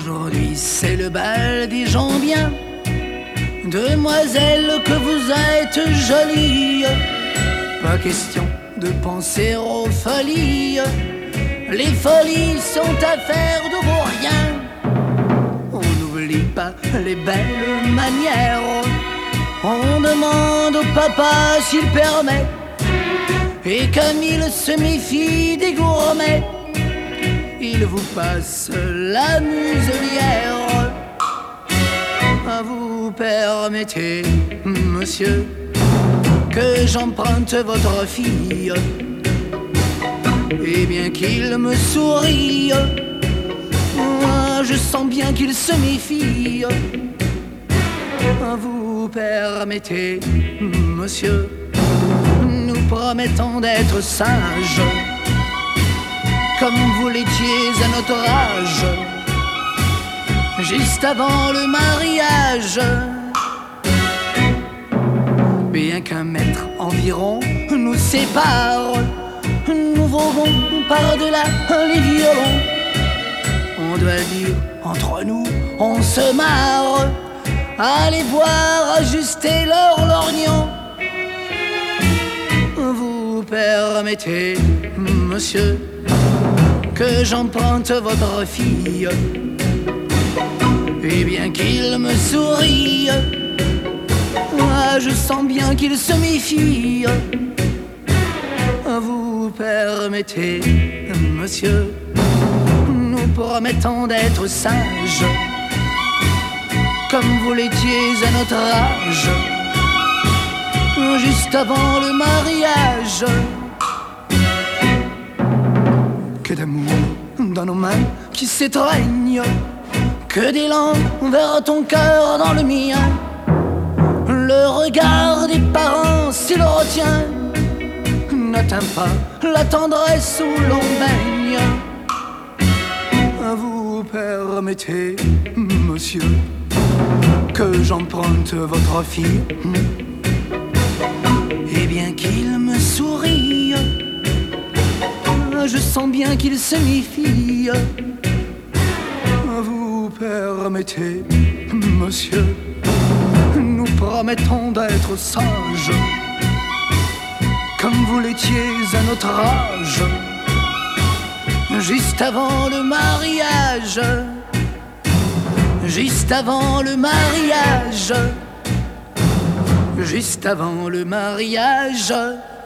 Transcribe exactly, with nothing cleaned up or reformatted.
Aujourd'hui c'est le bal des gens bien. Demoiselle, que vous êtes jolie. Pas question de penser aux folies. Les folies sont affaires de vos riens. On n'oublie pas les belles manières. On demande au papa s'il permet. Et comme il se méfie des gourmets, il vous passe la muselière. Vous permettez, monsieur, que j'emprunte votre fille. Et bien qu'il me sourie, moi je sens bien qu'il se méfie. Vous permettez, monsieur, nous promettons d'être sages, comme vous l'étiez à notre âge, juste avant le mariage. Bien qu'un mètre environ nous sépare, nous volons par-delà les violons. On doit dire, entre nous, on se marre. Allez voir ajuster leur lorgnon. Vous permettez, monsieur, que j'emprunte votre fille. Et bien qu'il me sourie, moi je sens bien qu'il se méfie. Vous permettez, monsieur, nous promettons d'être sages, comme vous l'étiez à notre âge, juste avant le mariage. Que d'amour dans nos mains qui s'étreignent, que d'élan vers ton cœur dans le mien. Le regard des parents, s'il le retient, n'atteint pas la tendresse où l'on baigne. Vous permettez, monsieur, que j'emprunte votre fille. Et bien qu'il me sourie, je sens bien qu'il se méfie. Vous permettez, monsieur, nous promettons d'être sages, comme vous l'étiez à notre âge, juste avant le mariage. Juste avant le mariage. Juste avant le mariage.